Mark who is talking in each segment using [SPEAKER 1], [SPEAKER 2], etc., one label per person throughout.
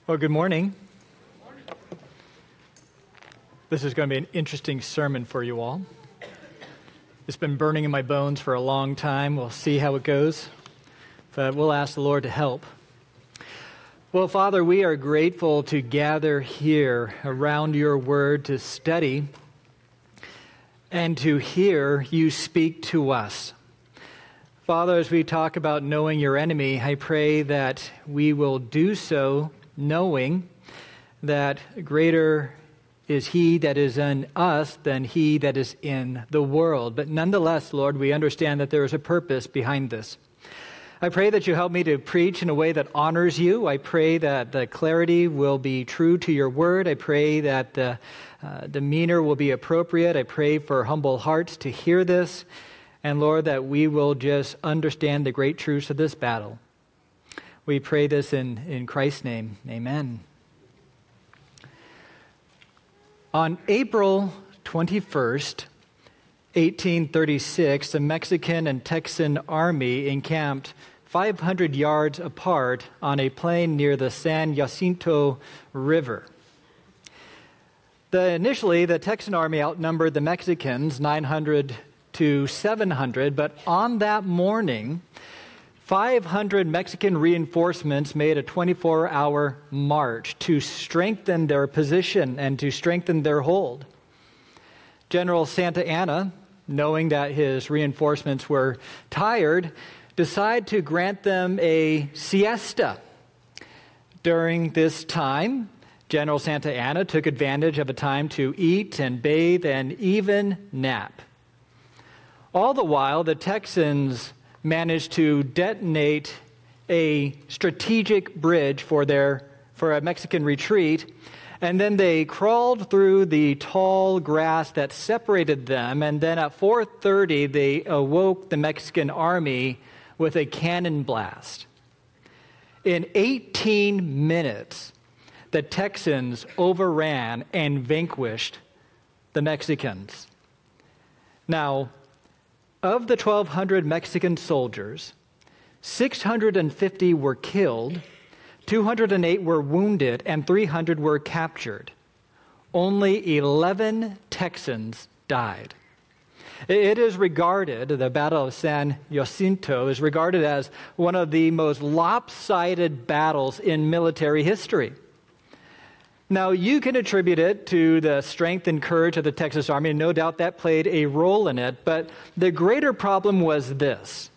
[SPEAKER 1] Well, good morning. This is going to be an interesting sermon for you all. It's been burning in my bones for a long time. We'll see how it goes, but we'll ask the Lord to help. Well, Father, we are grateful to gather here around your word to study and to hear you speak to us. Father, as we talk about knowing your enemy, I pray that we will do so knowing that greater is he that is in us than he that is in the world. But nonetheless, Lord, we understand that there is a purpose behind this. I pray that you help me to preach in a way that honors you. I pray that the clarity will be true to your word. I pray that the demeanor will be appropriate. I pray for humble hearts to hear this. And Lord, that we will just understand the great truths of this battle. We pray this in Christ's name. Amen. On April 21st, 1836, the Mexican and Texan army encamped 500 yards apart on a plain near the San Jacinto River. Initially, the Texan army outnumbered the Mexicans 900 to 700, but on that morning, 500 Mexican reinforcements made a 24-hour march to strengthen their position and to strengthen their hold. General Santa Anna, knowing that his reinforcements were tired, decided to grant them a siesta. During this time, General Santa Anna took advantage of a time to eat and bathe and even nap. All the while, the Texans managed to detonate a strategic bridge for a Mexican retreat, and then they crawled through the tall grass that separated them, and then at 4:30 they awoke the Mexican army with a cannon blast. In 18 minutes, the Texans overran and vanquished the Mexicans. Now, of the 1,200 Mexican soldiers, 650 were killed, 208 were wounded, and 300 were captured. Only 11 Texans died. It is regarded, the Battle of San Jacinto is regarded as one of the most lopsided battles in military history. Now, you can attribute it to the strength and courage of the Texas Army, and no doubt that played a role in it, but the greater problem was this.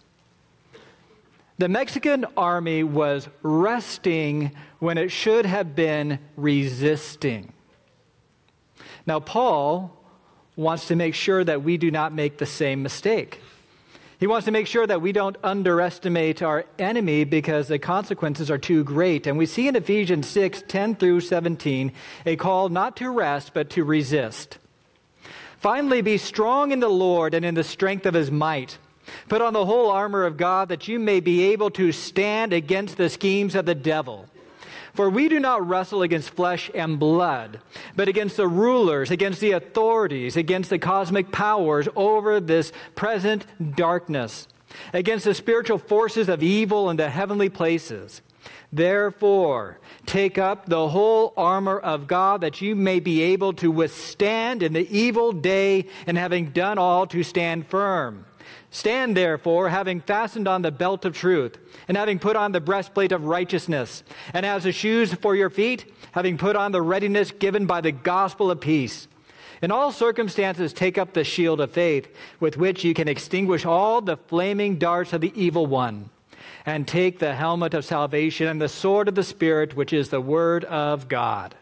[SPEAKER 1] The Mexican army was resting when it should have been resisting. Now, Paul wants to make sure that we do not make the same mistake. He wants to make sure that we don't underestimate our enemy because the consequences are too great. And we see in Ephesians 6:10 through 17, a call not to rest, but to resist. Finally, be strong in the Lord and in the strength of his might. Put on the whole armor of God that you may be able to stand against the schemes of the devil. For we do not wrestle against flesh and blood, but against the rulers, against the authorities, against the cosmic powers over this present darkness, against the spiritual forces of evil in the heavenly places. Therefore, take up the whole armor of God that you may be able to withstand in the evil day, and having done all, to stand firm. Stand therefore, having fastened on the belt of truth, and having put on the breastplate of righteousness, and as the shoes for your feet, having put on the readiness given by the gospel of peace. In all circumstances take up the shield of faith, with which you can extinguish all the flaming darts of the evil one, and take the helmet of salvation and the sword of the Spirit, which is the word of God.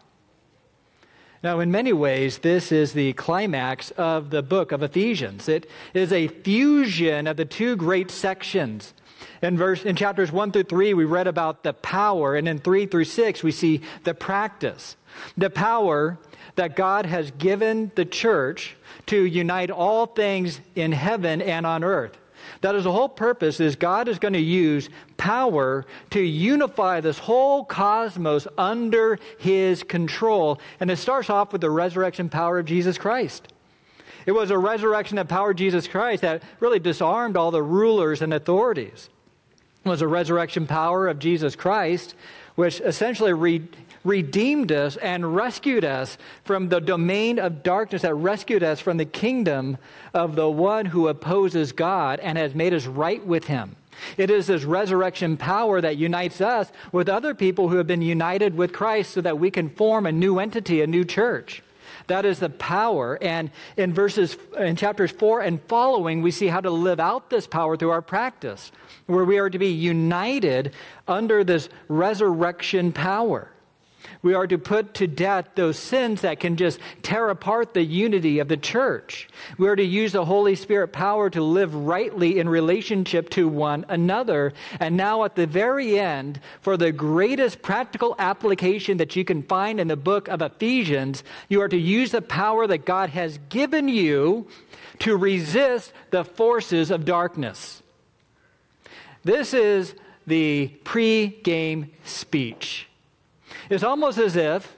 [SPEAKER 1] Now, in many ways, this is the climax of the book of Ephesians. It is a fusion of the two great sections. In chapters 1 through 3, we read about the power, and in 3 through 6, we see the practice. The power that God has given the church to unite all things in heaven and on earth. That is the whole purpose, is God is going to use power to unify this whole cosmos under his control. And it starts off with the resurrection power of Jesus Christ. It was a resurrection of power of Jesus Christ that really disarmed all the rulers and authorities. It was a resurrection power of Jesus Christ, which essentially redeemed us and rescued us from the domain of darkness, that rescued us from the kingdom of the one who opposes God and has made us right with him. It is this resurrection power that unites us with other people who have been united with Christ so that we can form a new entity, a new church. That is the power. And in chapters 4 and following, we see how to live out this power through our practice, where we are to be united under this resurrection power. We are to put to death those sins that can just tear apart the unity of the church. We are to use the Holy Spirit power to live rightly in relationship to one another. And now at the very end, for the greatest practical application that you can find in the book of Ephesians, you are to use the power that God has given you to resist the forces of darkness. This is the pre-game speech. It's almost as if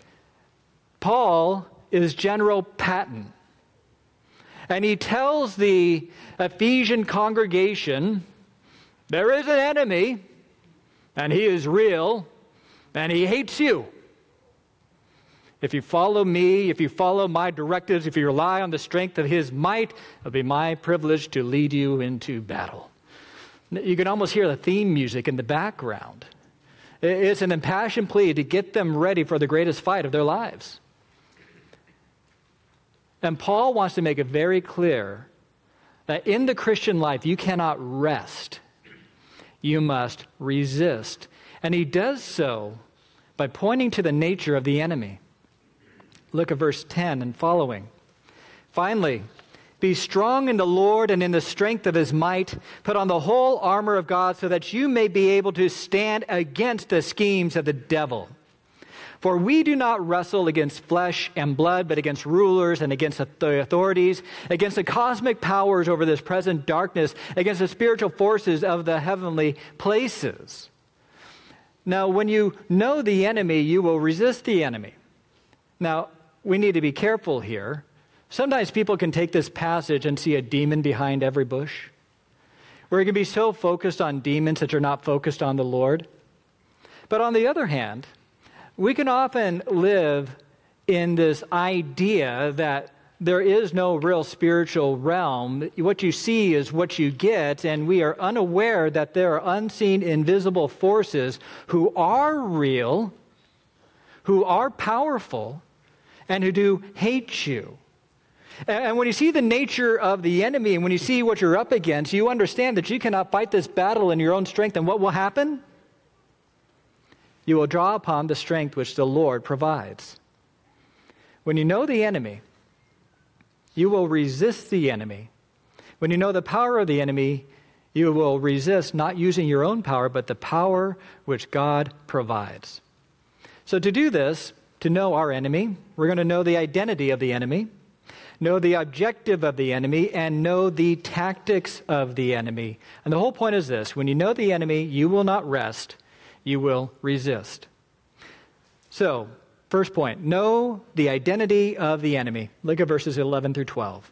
[SPEAKER 1] Paul is General Patton, and he tells the Ephesian congregation, there is an enemy, and he is real, and he hates you. If you follow me, if you follow my directives, if you rely on the strength of his might, it'll be my privilege to lead you into battle. You can almost hear the theme music in the background. It's an impassioned plea to get them ready for the greatest fight of their lives. And Paul wants to make it very clear that in the Christian life, you cannot rest. You must resist. And he does so by pointing to the nature of the enemy. Look at verse 10 and following. Finally, be strong in the Lord and in the strength of his might. Put on the whole armor of God so that you may be able to stand against the schemes of the devil. For we do not wrestle against flesh and blood, but against rulers and against the authorities, against the cosmic powers over this present darkness, against the spiritual forces of the heavenly places. Now, when you know the enemy, you will resist the enemy. Now, we need to be careful here. Sometimes people can take this passage and see a demon behind every bush, where you can be so focused on demons that you're not focused on the Lord. But on the other hand, we can often live in this idea that there is no real spiritual realm. What you see is what you get, and we are unaware that there are unseen, invisible forces who are real, who are powerful, and who do hate you. And when you see the nature of the enemy and when you see what you're up against, you understand that you cannot fight this battle in your own strength. And what will happen? You will draw upon the strength which the Lord provides. When you know the enemy, you will resist the enemy. When you know the power of the enemy, you will resist not using your own power, but the power which God provides. So to do this, to know our enemy, we're going to know the identity of the enemy, know the objective of the enemy, and know the tactics of the enemy. And the whole point is this: when you know the enemy, you will not rest, you will resist. So, first point, know the identity of the enemy. Look at verses 11 through 12.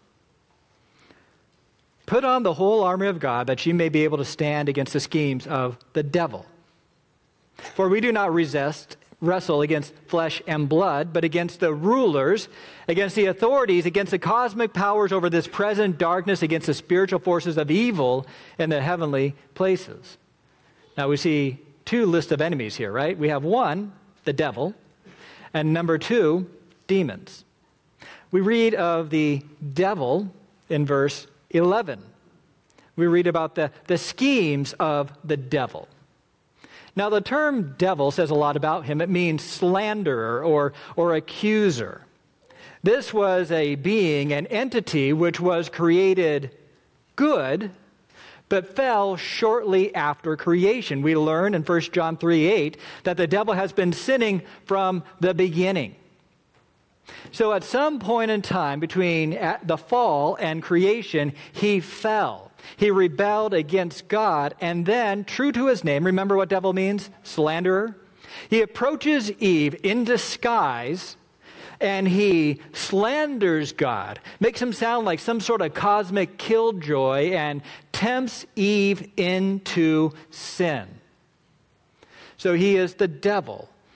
[SPEAKER 1] Put on the whole armor of God that you may be able to stand against the schemes of the devil. For we do not wrestle against flesh and blood, but against the rulers, against the authorities, against the cosmic powers over this present darkness, against the spiritual forces of evil in the heavenly places. Now we see two lists of enemies here, right? We have one, the devil, and number two, demons. We read of the devil in verse 11. We read about the schemes of the devil. Now, the term devil says a lot about him. It means slanderer or accuser. This was a being, an entity, which was created good, but fell shortly after creation. We learn in 1 John 3:8 that the devil has been sinning from the beginning. So at some point in time between the fall and creation, he fell. He rebelled against God, and then, true to his name, remember what devil means? Slanderer. He approaches Eve in disguise, and he slanders God, makes him sound like some sort of cosmic killjoy, and tempts Eve into sin. So he is the devil.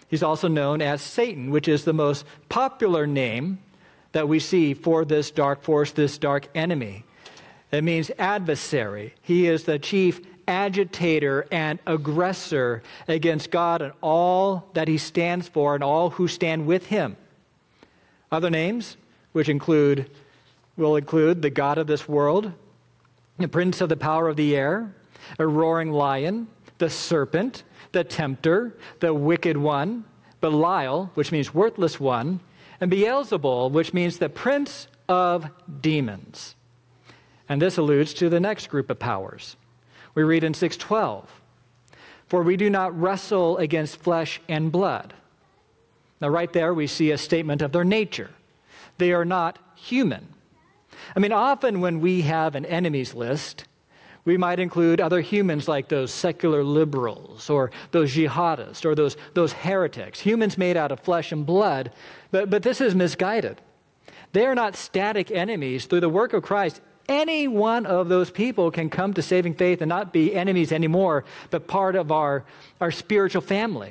[SPEAKER 1] He's also known as Satan, which is the most popular name that we see for this dark force, this dark enemy. It means adversary. He is the chief agitator and aggressor against God and all that he stands for and all who stand with him. Other names, which will include the God of this world, the prince of the power of the air, a roaring lion, the serpent, the tempter, the wicked one, Belial, which means worthless one, and Beelzebul, which means the prince of demons. And this alludes to the next group of powers. We read in 6:12, "For we do not wrestle against flesh and blood." Now right there we see a statement of their nature. They are not human. I mean, often when we have an enemies list, we might include other humans like those secular liberals or those jihadists or those heretics, humans made out of flesh and blood. But this is misguided. They are not static enemies. Through the work of Christ, any one of those people can come to saving faith and not be enemies anymore, but part of our spiritual family.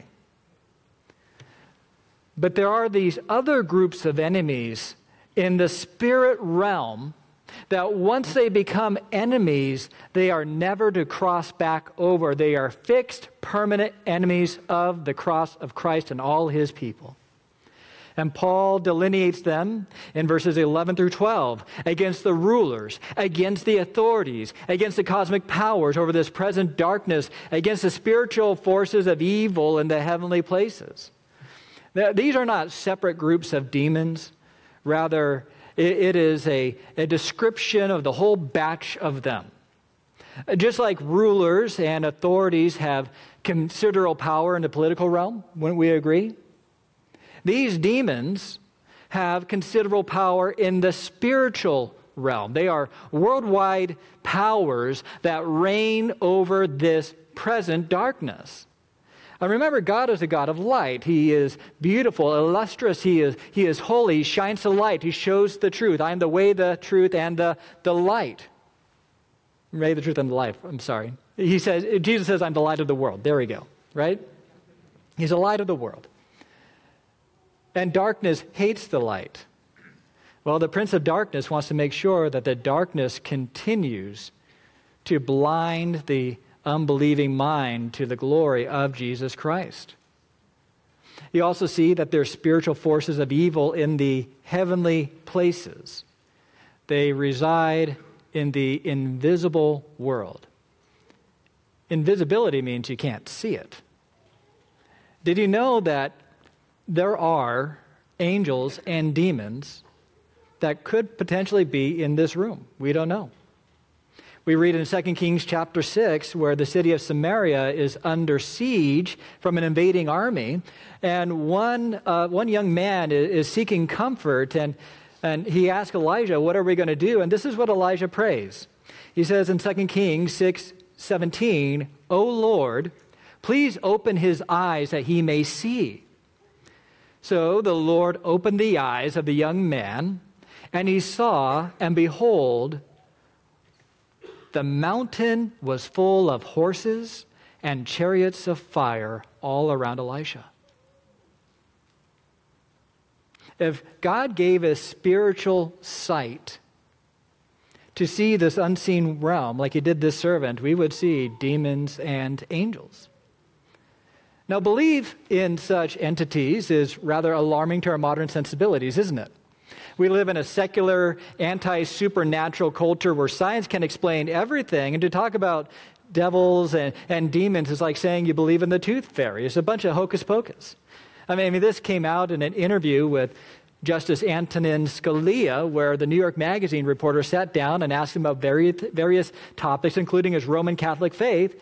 [SPEAKER 1] But there are these other groups of enemies in the spirit realm that once they become enemies, they are never to cross back over. They are fixed, permanent enemies of the cross of Christ and all his people. And Paul delineates them in verses 11 through 12 against the rulers, against the authorities, against the cosmic powers over this present darkness, against the spiritual forces of evil in the heavenly places. These are not separate groups of demons. Rather, it is a description of the whole batch of them. Just like rulers and authorities have considerable power in the political realm, wouldn't we agree? These demons have considerable power in the spiritual realm. They are worldwide powers that reign over this present darkness. And remember, God is a God of light. He is beautiful, illustrious. He is holy. He shines the light. He shows the truth. I am the way, the truth, and the light. Way, the truth, and the life. I'm sorry. Jesus says, I'm the light of the world. There we go, right? He's the light of the world. And darkness hates the light. Well, the prince of darkness wants to make sure that the darkness continues to blind the unbelieving mind to the glory of Jesus Christ. You also see that there are spiritual forces of evil in the heavenly places. They reside in the invisible world. Invisibility means you can't see it. Did you know that there are angels and demons that could potentially be in this room? We don't know. We read in 2 Kings chapter 6 where the city of Samaria is under siege from an invading army, and one young man is seeking comfort, and he asks Elijah, what are we going to do? And this is what Elijah prays. He says in 2 Kings 6:17, O Lord, please open his eyes that he may see. So the Lord opened the eyes of the young man, and he saw, and behold, the mountain was full of horses and chariots of fire all around Elisha. If God gave us spiritual sight to see this unseen realm like he did this servant, we would see demons and angels. Now, belief in such entities is rather alarming to our modern sensibilities, isn't it? We live in a secular, anti-supernatural culture where science can explain everything, and to talk about devils and demons is like saying you believe in the tooth fairy. It's a bunch of hocus pocus. I mean, this came out in an interview with Justice Antonin Scalia, where the New York Magazine reporter sat down and asked him about various topics, including his Roman Catholic faith.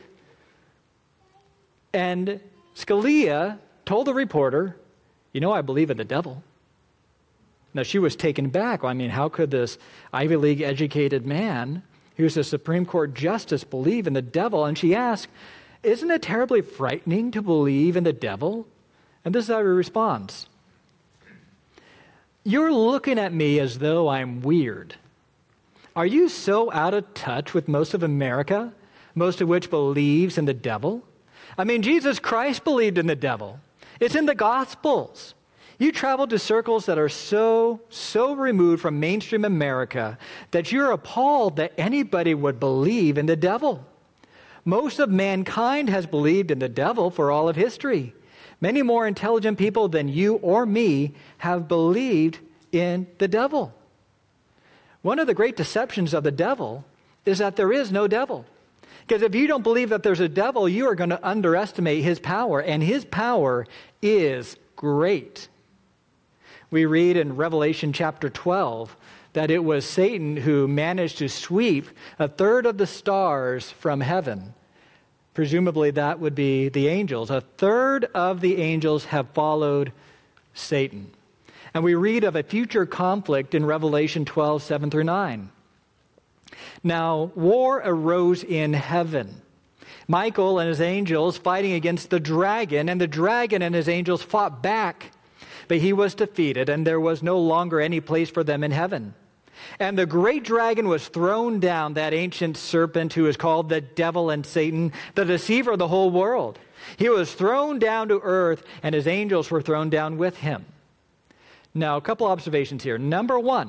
[SPEAKER 1] And Scalia told the reporter, I believe in the devil. Now, she was taken back. I mean, how could this Ivy League educated man, who's a Supreme Court justice, believe in the devil? And she asked, isn't it terribly frightening to believe in the devil? And this is how he responds. You're looking at me as though I'm weird. Are you so out of touch with most of America, most of which believes in the devil? I mean, Jesus Christ believed in the devil. It's in the Gospels. You travel to circles that are so removed from mainstream America that you're appalled that anybody would believe in the devil. Most of mankind has believed in the devil for all of history. Many more intelligent people than you or me have believed in the devil. One of the great deceptions of the devil is that there is no devil. Because if you don't believe that there's a devil, you are going to underestimate his power, and his power is great. We read in Revelation chapter 12 that it was Satan who managed to sweep a third of the stars from heaven. Presumably that would be the angels. A third of the angels have followed Satan. And we read of a future conflict in Revelation 12, 7 through 9. Now, war arose in heaven. Michael and his angels fighting against the dragon, and the dragon and his angels fought back. But he was defeated, and there was no longer any place for them in heaven. And the great dragon was thrown down, that ancient serpent who is called the devil and Satan, the deceiver of the whole world. He was thrown down to earth, and his angels were thrown down with him. Now, a couple observations here. Number one,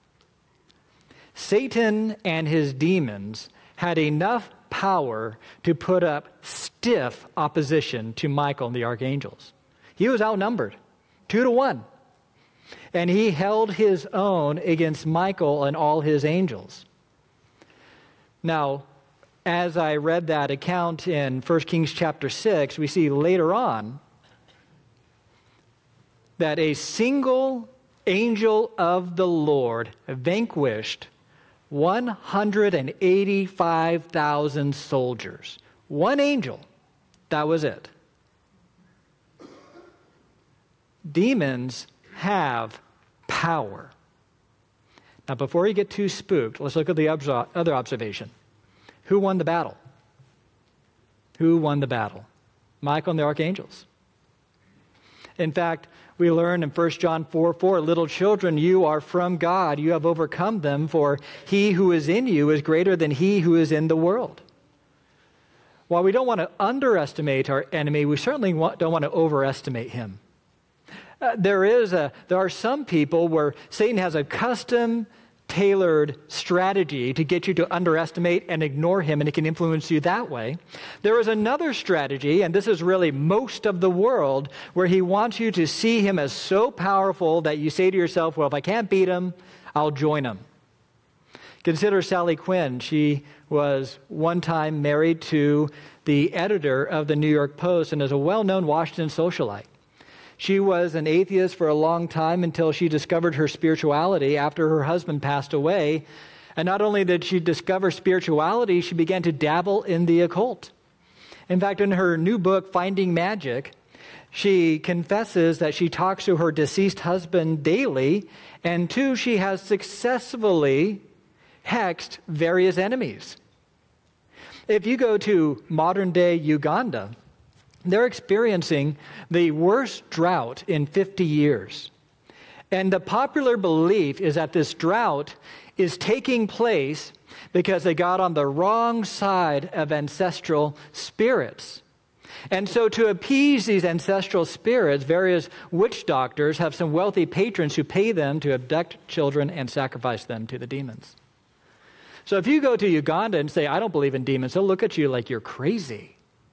[SPEAKER 1] Satan and his demons had enough power to put up stiff opposition to Michael and the archangels. He was outnumbered 2-1. And he held his own against Michael and all his angels. Now, as I read that account in 1 Kings chapter 6, we see later on that a single angel of the Lord vanquished 185,000 soldiers. One angel, that was it. Demons have power. Now, before you get too spooked, let's look at the other observation. Who won the battle? Who won the battle? Michael and the archangels. In fact, we learn in 1 John 4:4, little children, you are from God. You have overcome them, for he who is in you is greater than he who is in the world. While we don't want to underestimate our enemy, we certainly don't want to overestimate him. There are some people where Satan has a custom-tailored strategy to get you to underestimate and ignore him, and it can influence you that way. There is another strategy, and this is really most of the world, where he wants you to see him as so powerful that you say to yourself, well, if I can't beat him, I'll join him. Consider Sally Quinn. She was one time married to the editor of the New York Post and is a well-known Washington socialite. She was an atheist for a long time until she discovered her spirituality after her husband passed away. And not only did she discover spirituality, she began to dabble in the occult. In fact, in her new book, Finding Magic, she confesses that she talks to her deceased husband daily, and two, she has successfully hexed various enemies. If you go to modern-day Uganda, they're experiencing the worst drought in 50 years. And the popular belief is that this drought is taking place because they got on the wrong side of ancestral spirits. And so to appease these ancestral spirits, various witch doctors have some wealthy patrons who pay them to abduct children and sacrifice them to the demons. So if you go to Uganda and say, I don't believe in demons, they'll look at you like you're crazy.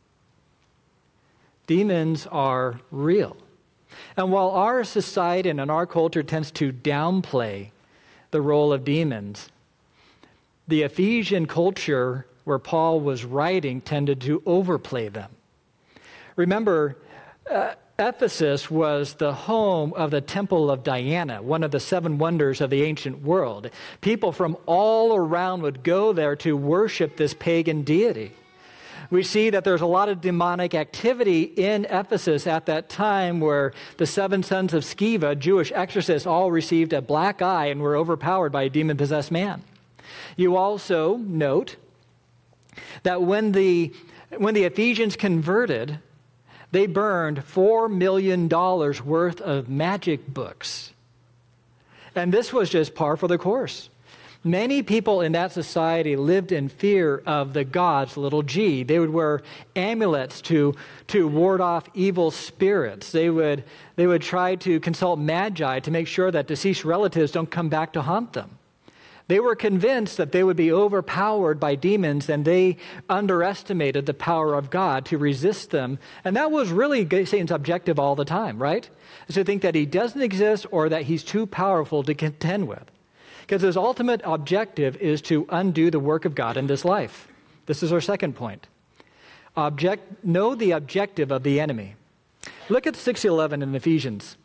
[SPEAKER 1] Demons are real. And while our society and our culture tends to downplay the role of demons, the Ephesian culture where Paul was writing tended to overplay them. Remember, Ephesus was the home of the Temple of Diana, one of the 7 wonders of the ancient world. People from all around would go there to worship this pagan deity. We see that there's a lot of demonic activity in Ephesus at that time where the 7 sons of Sceva, Jewish exorcists, all received a black eye and were overpowered by a demon-possessed man. You also note that when the Ephesians converted, they burned $4 million worth of magic books. And this was just par for the course. Many people in that society lived in fear of the gods, little g. They would wear amulets to ward off evil spirits. They would try to consult magi to make sure that deceased relatives don't come back to haunt them. They were convinced that they would be overpowered by demons, and they underestimated the power of God to resist them. And that was really Satan's objective all the time, right? Is to think that he doesn't exist or that he's too powerful to contend with. Because his ultimate objective is to undo the work of God in this life. This is our second point. Know the objective of the enemy. Look at 6:11 in Ephesians.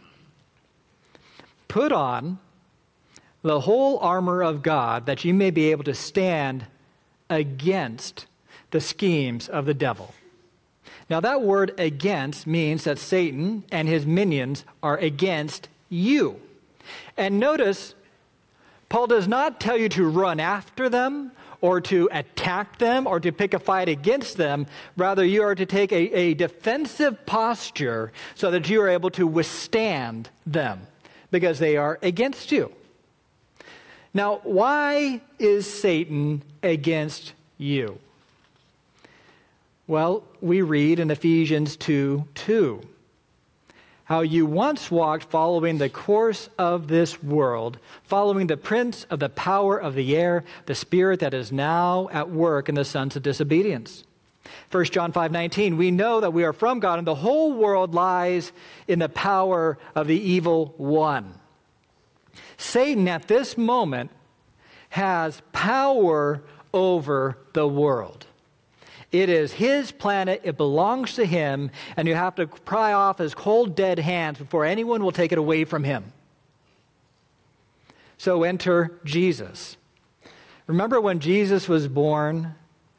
[SPEAKER 1] Put on the whole armor of God that you may be able to stand against the schemes of the devil. Now that word against means that Satan and his minions are against you. And notice, Paul does not tell you to run after them or to attack them or to pick a fight against them. Rather, you are to take a defensive posture so that you are able to withstand them because they are against you. Now, why is Satan against you? Well, we read in Ephesians 2:2, how you once walked following the course of this world, following the prince of the power of the air, the spirit that is now at work in the sons of disobedience. 1 John 5:19, we know that we are from God and the whole world lies in the power of the evil one. Satan at this moment has power over the world. It is his planet, it belongs to him, and you have to pry off his cold, dead hands before anyone will take it away from him. So enter Jesus. Remember when Jesus was born,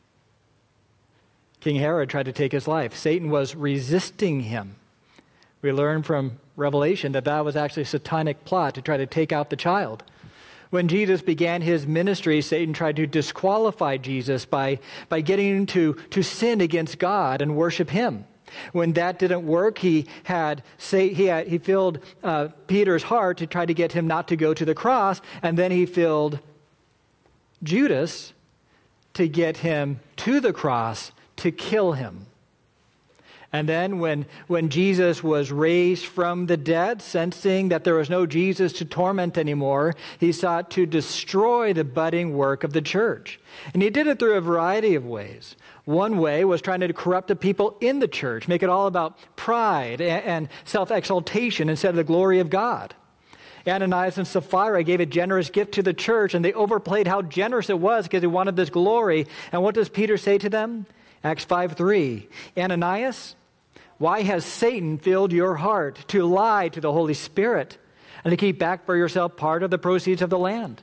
[SPEAKER 1] King Herod tried to take his life. Satan was resisting him. We learn from Revelation that was actually a satanic plot to try to take out the child. When Jesus began his ministry, Satan tried to disqualify Jesus by getting him to sin against God and worship him. When that didn't work, he filled Peter's heart to try to get him not to go to the cross, and then he filled Judas to get him to the cross to kill him. And then when Jesus was raised from the dead, sensing that there was no Jesus to torment anymore, he sought to destroy the budding work of the church. And he did it through a variety of ways. One way was trying to corrupt the people in the church, make it all about pride and self-exaltation instead of the glory of God. Ananias and Sapphira gave a generous gift to the church, and they overplayed how generous it was because they wanted this glory. And what does Peter say to them? Acts 5:3, Ananias, why has Satan filled your heart to lie to the Holy Spirit and to keep back for yourself part of the proceeds of the land?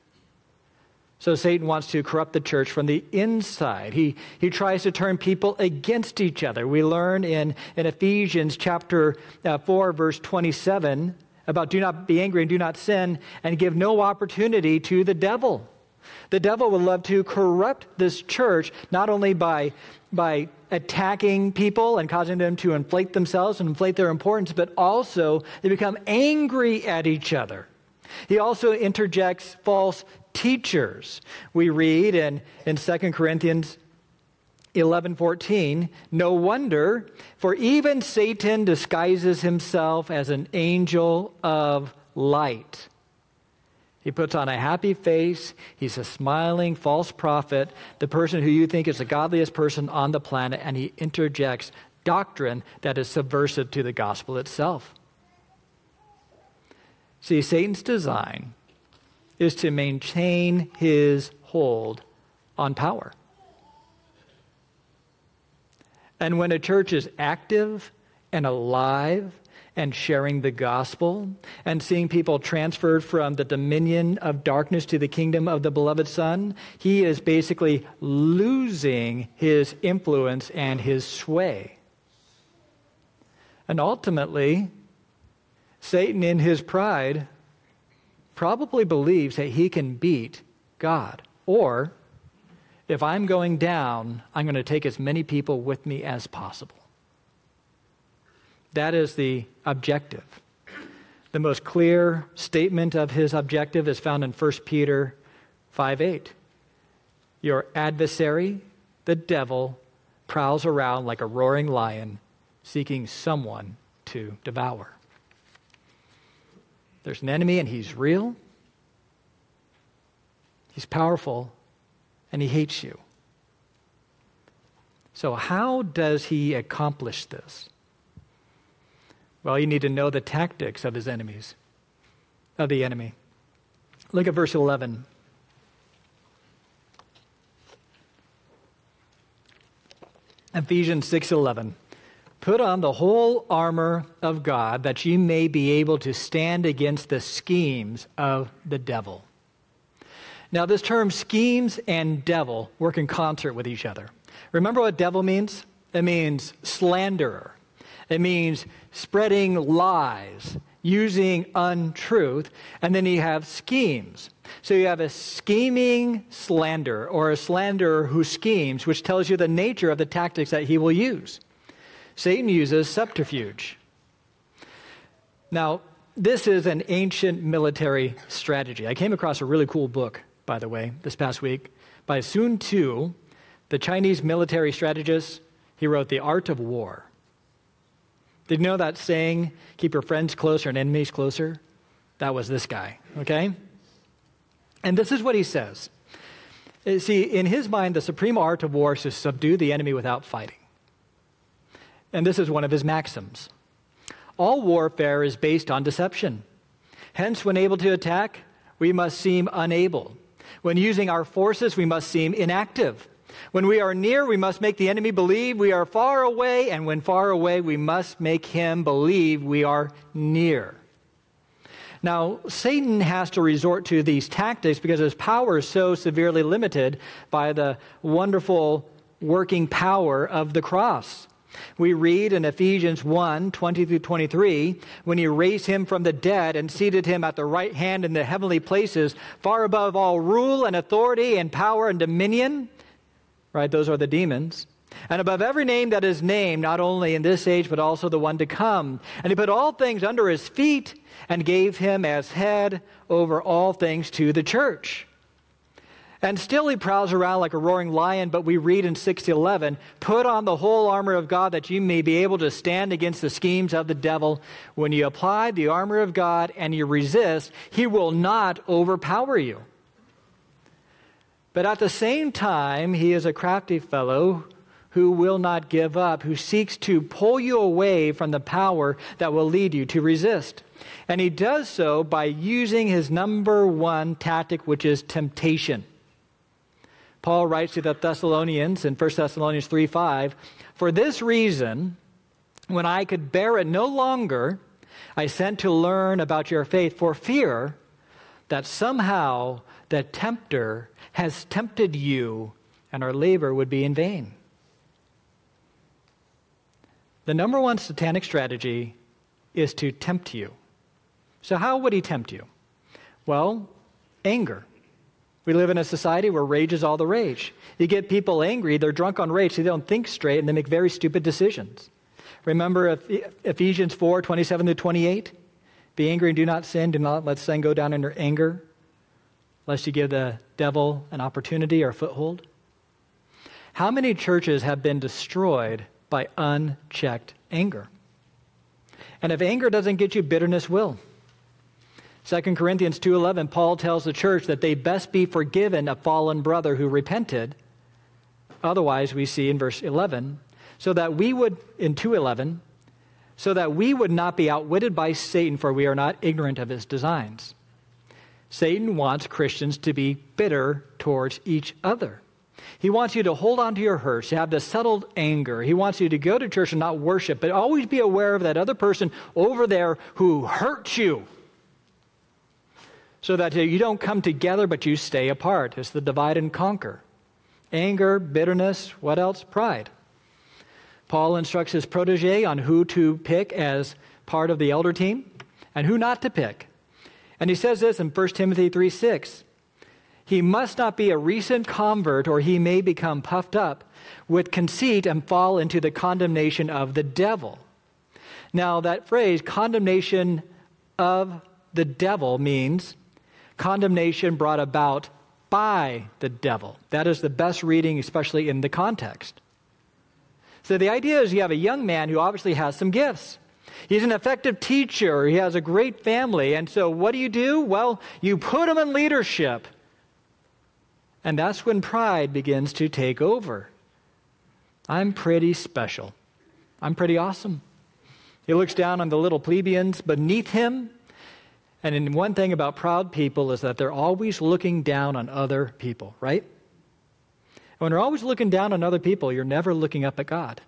[SPEAKER 1] So Satan wants to corrupt the church from the inside. He tries to turn people against each other. We learn in Ephesians chapter 4, verse 27, about do not be angry and do not sin and give no opportunity to the devil. The devil would love to corrupt this church not only by attacking people and causing them to inflate themselves and inflate their importance, but also they become angry at each other. He also interjects false teachers. We read in 2 Corinthians 11:14, no wonder, for even Satan disguises himself as an angel of light. He puts on a happy face. He's a smiling false prophet, the person who you think is the godliest person on the planet, and he interjects doctrine that is subversive to the gospel itself. See, Satan's design is to maintain his hold on power. And when a church is active and alive and sharing the gospel and seeing people transferred from the dominion of darkness to the kingdom of the beloved Son, he is basically losing his influence and his sway. And ultimately, Satan in his pride probably believes that he can beat God. Or, if I'm going down, I'm going to take as many people with me as possible. That is the objective. The most clear statement of his objective is found in 1 Peter 5:8. Your adversary, the devil, prowls around like a roaring lion, seeking someone to devour. There's an enemy and he's real. He's powerful and he hates you. So how does he accomplish this? Well, you need to know the tactics of the enemy. Look at verse 11. Ephesians 6:11. Put on the whole armor of God that you may be able to stand against the schemes of the devil. Now, this term schemes and devil work in concert with each other. Remember what devil means? It means slanderer. It means spreading lies, using untruth, and then you have schemes. So you have a scheming slanderer, or a slanderer who schemes, which tells you the nature of the tactics that he will use. Satan uses subterfuge. Now, this is an ancient military strategy. I came across a really cool book, by the way, this past week, by Sun Tzu, the Chinese military strategist. He wrote The Art of War. Did you know that saying, keep your friends closer and enemies closer? That was this guy, okay? And this is what he says. See, in his mind, the supreme art of war is to subdue the enemy without fighting. And this is one of his maxims. All warfare is based on deception. Hence, when able to attack, we must seem unable. When using our forces, we must seem inactive. When we are near, we must make the enemy believe we are far away, and when far away, we must make him believe we are near. Now, Satan has to resort to these tactics because his power is so severely limited by the wonderful working power of the cross. We read in Ephesians 1:20-23, when he raised him from the dead and seated him at the right hand in the heavenly places, far above all rule and authority and power and dominion, right? Those are the demons. And above every name that is named, not only in this age, but also the one to come. And he put all things under his feet and gave him as head over all things to the church. And still he prowls around like a roaring lion, but we read in 6:11, put on the whole armor of God that you may be able to stand against the schemes of the devil. When you apply the armor of God and you resist, he will not overpower you. But at the same time, he is a crafty fellow who will not give up, who seeks to pull you away from the power that will lead you to resist. And he does so by using his number one tactic, which is temptation. Paul writes to the Thessalonians in 1 Thessalonians 3:5, for this reason, when I could bear it no longer, I sent to learn about your faith for fear that somehow the tempter has tempted you and our labor would be in vain. The number one satanic strategy is to tempt you. So how would he tempt you? Well, anger. We live in a society where rage is all the rage. You get people angry, they're drunk on rage, so they don't think straight, and they make very stupid decisions. Remember Ephesians 4:27-28? Be angry and do not sin. Do not let sin go down in your anger, lest you give the devil an opportunity or a foothold. How many churches have been destroyed by unchecked anger? And if anger doesn't get you, bitterness will. 2 Corinthians 2:11, Paul tells the church that they best be forgiven a fallen brother who repented. Otherwise, we see in verse 11, in 2:11, so that we would not be outwitted by Satan, for we are not ignorant of his designs. Satan wants Christians to be bitter towards each other. He wants you to hold on to your hurts, to have this settled anger. He wants you to go to church and not worship, but always be aware of that other person over there who hurts you, so that you don't come together, but you stay apart. It's the divide and conquer. Anger, bitterness, what else? Pride. Paul instructs his protege on who to pick as part of the elder team and who not to pick. And he says this in 1 Timothy 3:6. He must not be a recent convert, or he may become puffed up with conceit and fall into the condemnation of the devil. Now, that phrase, condemnation of the devil, means condemnation brought about by the devil. That is the best reading, especially in the context. So the idea is you have a young man who obviously has some gifts. He's an effective teacher. He has a great family. And so what do? Well, you put him in leadership. And that's when pride begins to take over. I'm pretty special. I'm pretty awesome. He looks down on the little plebeians beneath him. And one thing about proud people is that they're always looking down on other people, right? When you're always looking down on other people, you're never looking up at God.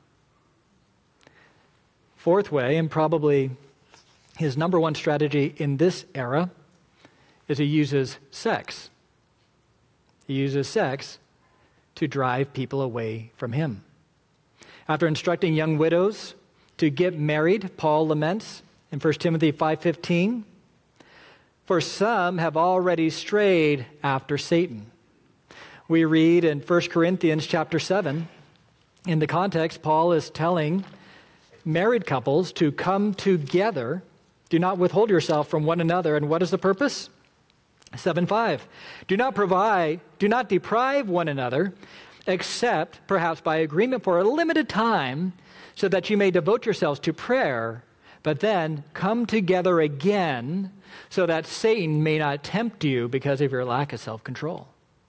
[SPEAKER 1] Fourth way, and probably his number one strategy in this era, is he uses sex. He uses sex to drive people away from him. After instructing young widows to get married, Paul laments in 1 Timothy 5:15, "For some have already strayed after Satan." We read in 1 Corinthians chapter 7, in the context, Paul is telling married couples to come together. Do not withhold yourself from one another. And what is the purpose? 7:5. Do not deprive one another, except perhaps by agreement for a limited time, so that you may devote yourselves to prayer, but then come together again, so that Satan may not tempt you because of your lack of self-control.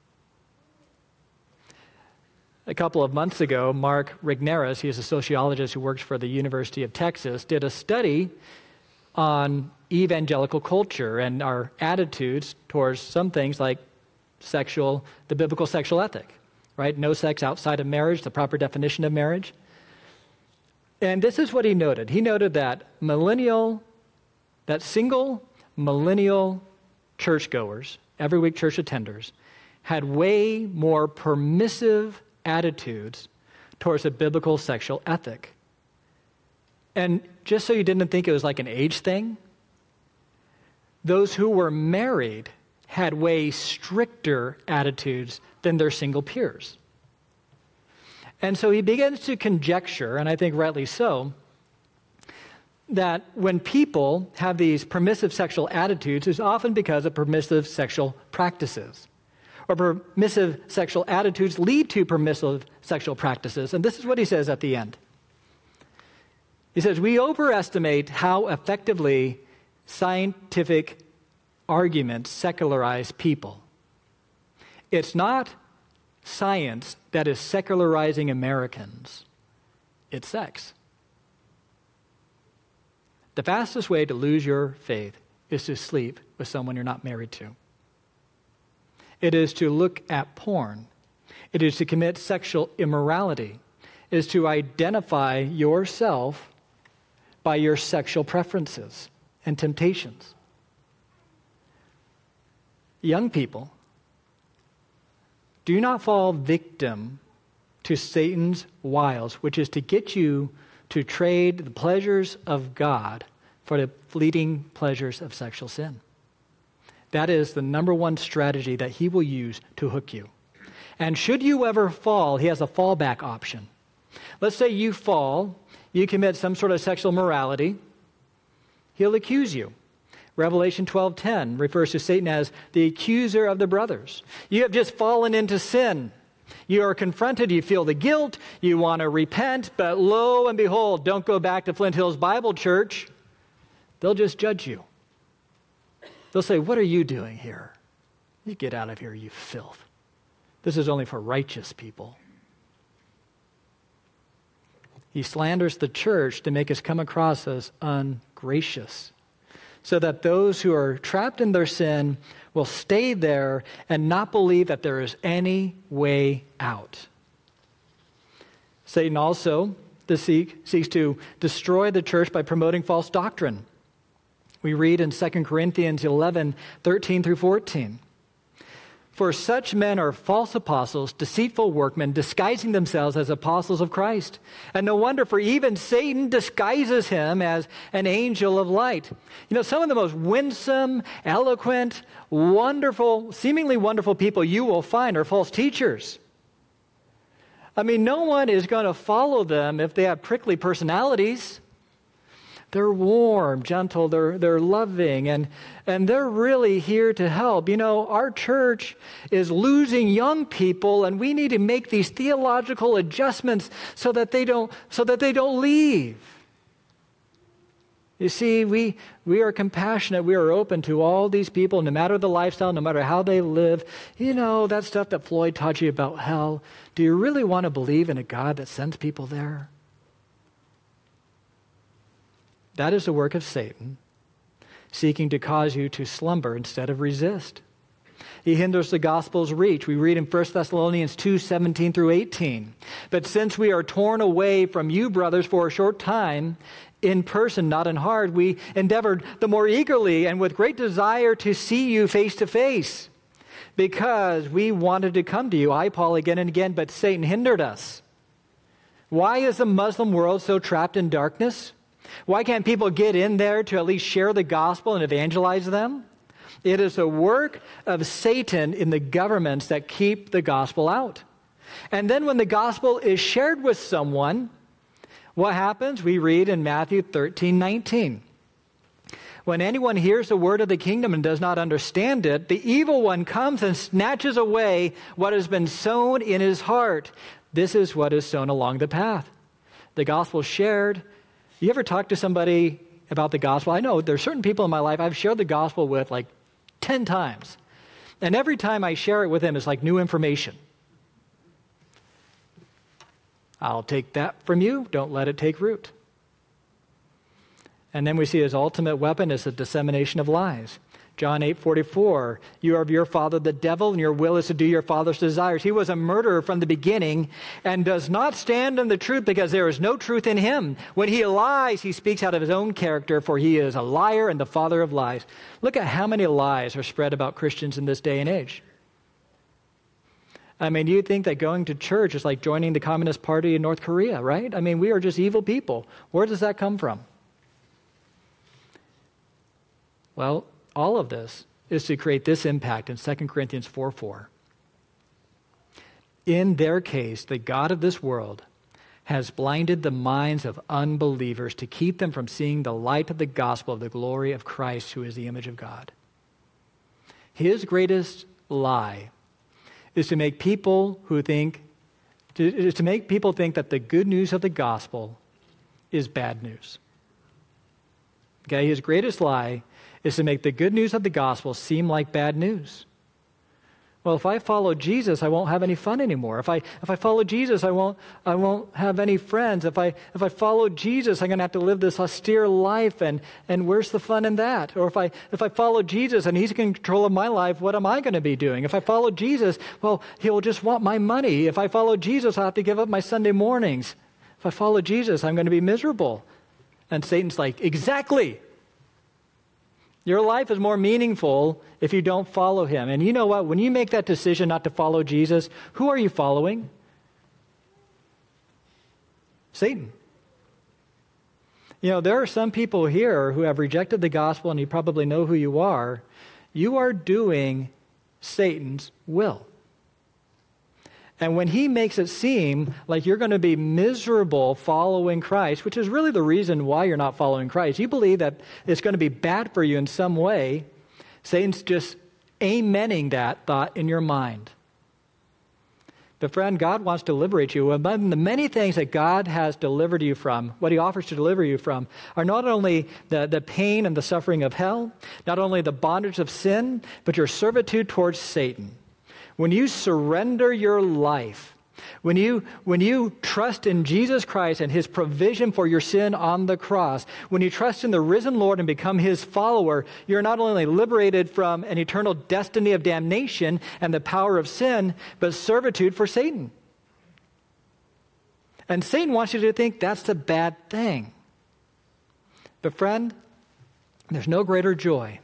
[SPEAKER 1] A couple of months ago, Mark Rigneris, he is a sociologist who works for the University of Texas, did a study on evangelical culture and our attitudes towards some things like the biblical sexual ethic, right? No sex outside of marriage, the proper definition of marriage. And this is what he noted. He noted that single millennial churchgoers, every week church attenders, had way more permissive attitudes towards a biblical sexual ethic. And just so you didn't think it was like an age thing, those who were married had way stricter attitudes than their single peers. And so he begins to conjecture, and I think rightly so, that when people have these permissive sexual attitudes, it's often because of permissive sexual practices. Or permissive sexual attitudes lead to permissive sexual practices. And this is what he says at the end. He says, we overestimate how effectively scientific arguments secularize people. It's not science that is secularizing Americans. It's sex. The fastest way to lose your faith is to sleep with someone you're not married to. It is to look at porn. It is to commit sexual immorality. It is to identify yourself by your sexual preferences and temptations. Young people, do not fall victim to Satan's wiles, which is to get you to trade the pleasures of God for the fleeting pleasures of sexual sin. That is the number one strategy that he will use to hook you. And should you ever fall, he has a fallback option. Let's say you fall, you commit some sort of sexual morality, he'll accuse you. Revelation 12:10 refers to Satan as the accuser of the brothers. You have just fallen into sin. You are confronted, you feel the guilt, you want to repent, but lo and behold, don't go back to Flint Hills Bible Church. They'll just judge you. They'll say, what are you doing here? You get out of here, you filth. This is only for righteous people. He slanders the church to make us come across as ungracious, so that those who are trapped in their sin will stay there and not believe that there is any way out. Satan also seeks to destroy the church by promoting false doctrine. We read in 2 Corinthians 11:13-14. For such men are false apostles, deceitful workmen, disguising themselves as apostles of Christ. And no wonder, for even Satan disguises him as an angel of light. You know, some of the most winsome, eloquent, wonderful, seemingly wonderful people you will find are false teachers. I mean, no one is going to follow them if they have prickly personalities. They're warm, gentle, they're loving, and they're really here to help. You know, our church is losing young people, and we need to make these theological adjustments so that they don't leave. You see, we are compassionate. We are open to all these people, no matter the lifestyle, no matter how they live. You know, that stuff that Floyd taught you about hell. Do you really want to believe in a God that sends people there? That is the work of Satan, seeking to cause you to slumber instead of resist. He hinders the gospel's reach. We read in 1 Thessalonians 2:17 through 18. But since we are torn away from you, brothers, for a short time, in person, not in heart, we endeavored the more eagerly and with great desire to see you face to face, because we wanted to come to you, I, Paul, again and again, but Satan hindered us. Why is the Muslim world so trapped in darkness? Why can't people get in there to at least share the gospel and evangelize them? It is the work of Satan in the governments that keep the gospel out. And then when the gospel is shared with someone, what happens? We read in Matthew 13:19. When anyone hears the word of the kingdom and does not understand it, the evil one comes and snatches away what has been sown in his heart. This is what is sown along the path. The gospel shared. You ever talk to somebody about the gospel? I know there's certain people in my life I've shared the gospel with like 10 times. And every time I share it with them, it's like new information. I'll take that from you. Don't let it take root. And then we see his ultimate weapon is the dissemination of lies. John 8:44, you are of your father the devil, and your will is to do your father's desires. He was a murderer from the beginning and does not stand in the truth because there is no truth in him. When he lies, he speaks out of his own character, for he is a liar and the father of lies. Look at how many lies are spread about Christians in this day and age. I mean, you think that going to church is like joining the Communist Party in North Korea, right? I mean, we are just evil people. Where does that come from? Well, all of this is to create this impact in 2 Corinthians 4:4. In their case, the God of this world has blinded the minds of unbelievers to keep them from seeing the light of the gospel of the glory of Christ, who is the image of God. His greatest lie is to make people think that the good news of the gospel is bad news. Okay, his greatest lie is to make the good news of the gospel seem like bad news. Well, if I follow Jesus, I won't have any fun anymore. If I follow Jesus, I won't have any friends. If I follow Jesus, I'm going to have to live this austere life, and where's the fun in that? Or if I follow Jesus and he's in control of my life, what am I going to be doing? If I follow Jesus, well, he'll just want my money. If I follow Jesus, I'll have to give up my Sunday mornings. If I follow Jesus, I'm going to be miserable. And Satan's like, exactly. Your life is more meaningful if you don't follow him. And you know what? When you make that decision not to follow Jesus, who are you following? Satan. You know, there are some people here who have rejected the gospel, and you probably know who you are. You are doing Satan's will. And when he makes it seem like you're going to be miserable following Christ, which is really the reason why you're not following Christ, you believe that it's going to be bad for you in some way, Satan's just amening that thought in your mind. But friend, God wants to liberate you. Among the many things that God has delivered you from, what he offers to deliver you from, are not only the pain and the suffering of hell, not only the bondage of sin, but your servitude towards Satan. When you surrender your life, when you trust in Jesus Christ and his provision for your sin on the cross, when you trust in the risen Lord and become his follower, you're not only liberated from an eternal destiny of damnation and the power of sin, but servitude for Satan. And Satan wants you to think that's a bad thing. But friend, there's no greater joy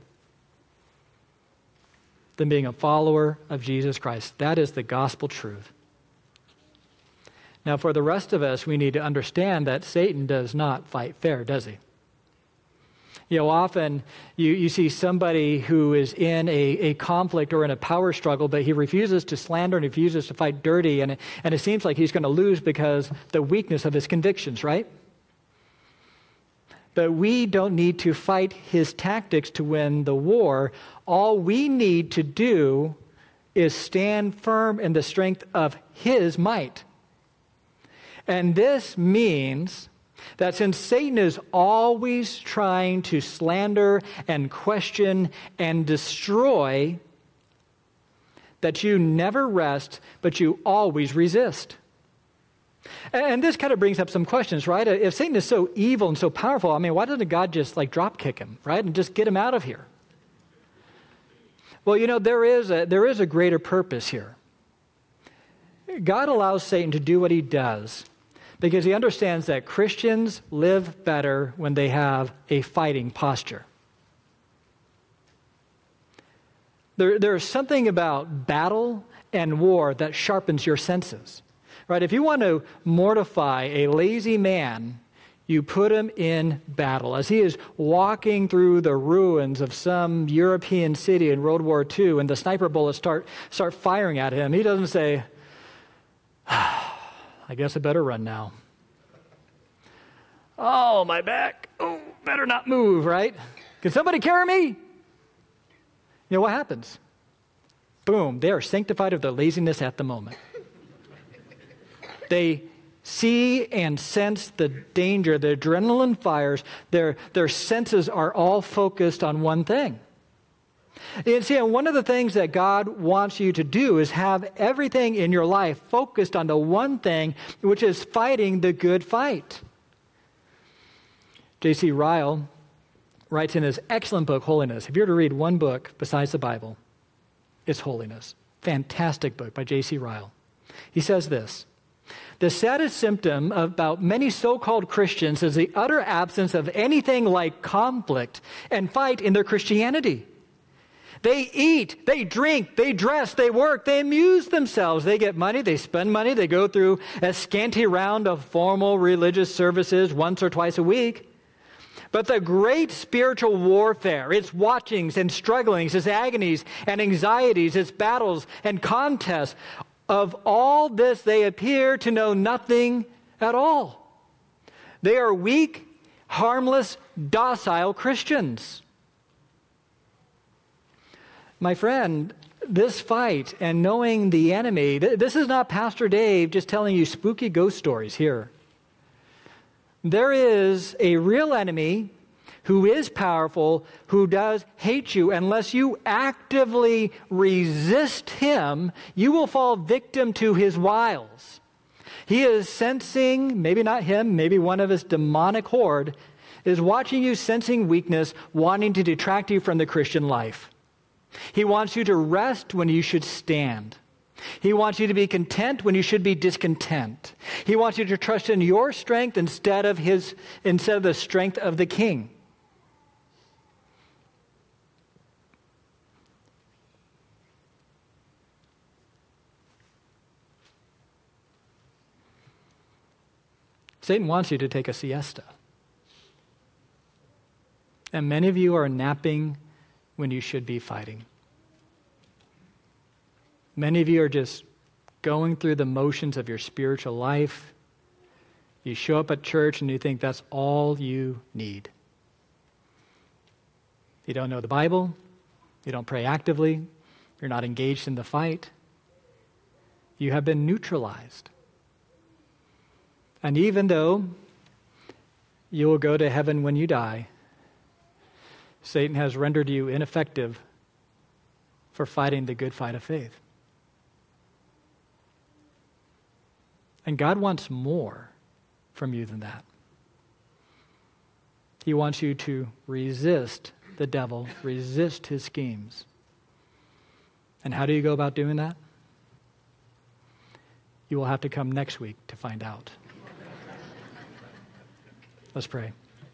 [SPEAKER 1] than being a follower of Jesus Christ. That is the gospel truth. Now, for the rest of us, we need to understand that Satan does not fight fair, does he? You know, often you see somebody who is in a conflict or in a power struggle, but he refuses to slander and refuses to fight dirty, and it seems like he's going to lose because the weakness of his convictions, right? But we don't need to fight his tactics to win the war. All we need to do is stand firm in the strength of his might. And this means that since Satan is always trying to slander and question and destroy, that you never rest, but you always resist. And this kind of brings up some questions, right? If Satan is so evil and so powerful, why doesn't God just drop kick him, right? And just get him out of here? Well, there is a greater purpose here. God allows Satan to do what he does because he understands that Christians live better when they have a fighting posture. There's something about battle and war that sharpens your senses. Right? If you want to mortify a lazy man, you put him in battle. As he is walking through the ruins of some European city in World War II and the sniper bullets start firing at him, he doesn't say, I guess I better run now. Oh, my back. Oh, better not move, right? Can somebody carry me? You know what happens? Boom, they are sanctified of their laziness at the moment. They see and sense the danger, the adrenaline fires, their senses are all focused on one thing. And see, one of the things that God wants you to do is have everything in your life focused on the one thing, which is fighting the good fight. J.C. Ryle writes in his excellent book, Holiness. If you were to read one book besides the Bible, it's Holiness. Fantastic book by J.C. Ryle. He says this: the saddest symptom about many so-called Christians is the utter absence of anything like conflict and fight in their Christianity. They eat, they drink, they dress, they work, they amuse themselves. They get money, they spend money, they go through a scanty round of formal religious services once or twice a week. But the great spiritual warfare, its watchings and strugglings, its agonies and anxieties, its battles and contests, of all this they appear to know nothing at all. They are weak, harmless, docile Christians. My friend, this fight and knowing the enemy, this is not Pastor Dave just telling you spooky ghost stories here. There is a real enemy who is powerful, who does hate you. Unless you actively resist him, you will fall victim to his wiles. He is sensing, maybe not him, maybe one of his demonic horde, is watching you sensing weakness, wanting to detract you from the Christian life. He wants you to rest when you should stand. He wants you to be content when you should be discontent. He wants you to trust in your strength instead of the strength of the king. Satan wants you to take a siesta. And many of you are napping when you should be fighting. Many of you are just going through the motions of your spiritual life. You show up at church and you think that's all you need. You don't know the Bible. You don't pray actively. You're not engaged in the fight. You have been neutralized. And even though you will go to heaven when you die, Satan has rendered you ineffective for fighting the good fight of faith. And God wants more from you than that. He wants you to resist the devil, resist his schemes. And how do you go about doing that? You will have to come next week to find out. Let's pray.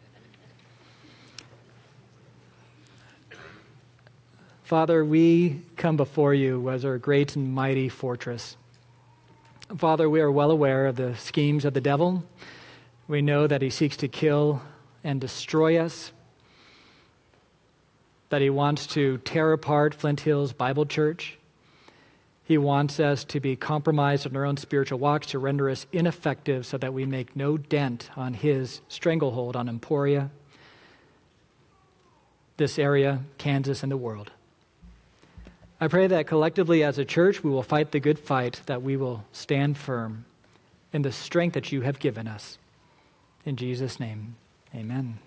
[SPEAKER 1] Father, we come before you as our great and mighty fortress. Father, we are well aware of the schemes of the devil. We know that he seeks to kill and destroy us, that he wants to tear apart Flint Hills Bible Church. He wants us to be compromised in our own spiritual walks, to render us ineffective so that we make no dent on his stranglehold on Emporia. this area, Kansas, and the world. I pray that collectively as a church we will fight the good fight, that we will stand firm in the strength that you have given us. In Jesus' name, amen.